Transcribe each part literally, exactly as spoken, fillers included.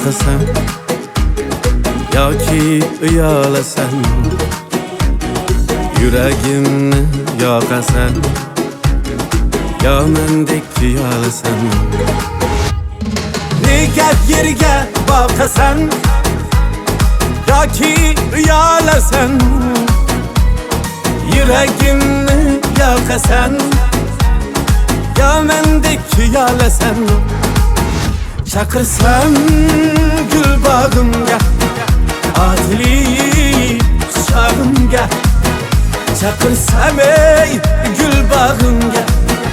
boqasan yoki uyalasan, yuragimni yoqasan yo mendek tuyalasan. Nega yerga boqasan yoki uyalasan, yuragimni yoqasan yo mendek tuyalasan. Chaqirsam gul bog'imga, otilib quchog'imga. Chaqirsam ey gul bog'imga,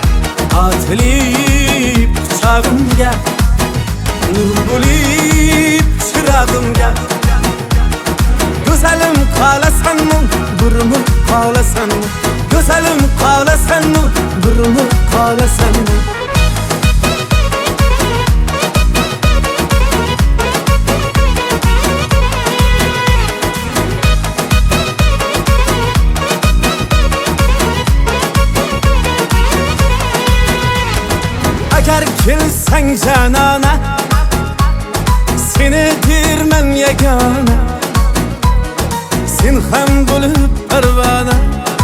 otilib quchog'imga. Nur bo'lib chirog'imga. Go'zalim qolasanmi, burmi qolasanmi? Go'zalim qolasanmi, burmi qolasanmi? Agar kelsang janona, seni derman yagona. Sen ham bo'lib parvona,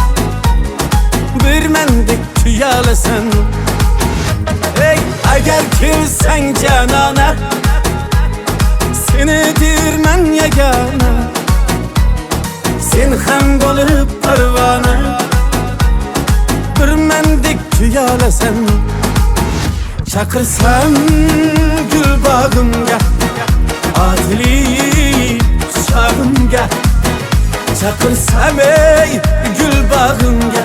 bir mendek tuyalasan. Ey, agar kelsang janona, seni derman yagona. Sen ham bo'lib parvona, bir mendek tuyalasan. Chaqirsam gul bog'imga, otilib quchog'imga. Chaqirsam ey gul bog'imga,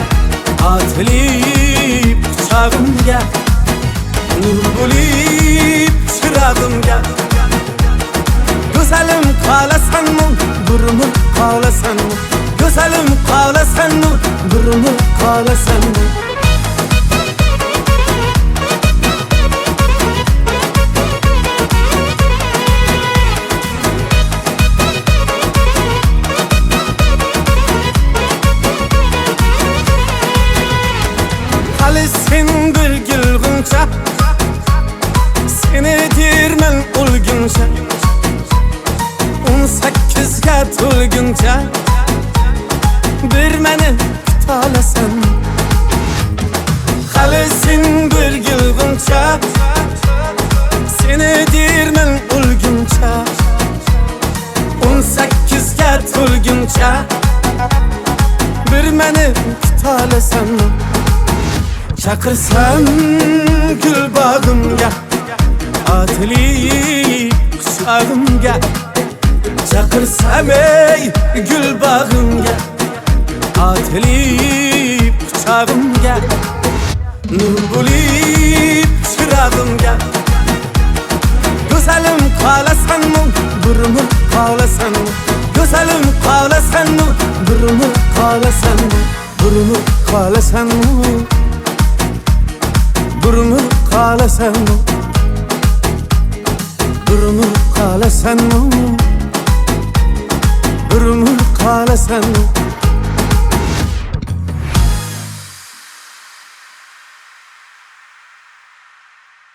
otilib quchog'imga. Nur bo'lib chirog'imga. Go'zalim qolasanmi, burmi qolasanmi? Go'zalim qolasanmi, burmi qolasanmi? Sen bir gülgünce, seni derman o'lguncha. O'n sakkizga to'lguncha bir meni kutolasan. Hali sen bir gülgünce, seni derman o'lguncha. O'n sakkizga to'lguncha bir meni kutolasan. Chaqirsam gul bog'imga, otilib quchog'imga. Chaqirsam ey gul bog'imga, otilib quchog'imga. Nur bo'lib chirog'imga. Go'zalim qolasanmi, burmi qolasanmi? Go'zalim qolasanmi, burmi qolasanmi? Burmi qolasanmi? Burmi qolasanmi? Burmi qolasanmi? Burmi qolasanmi?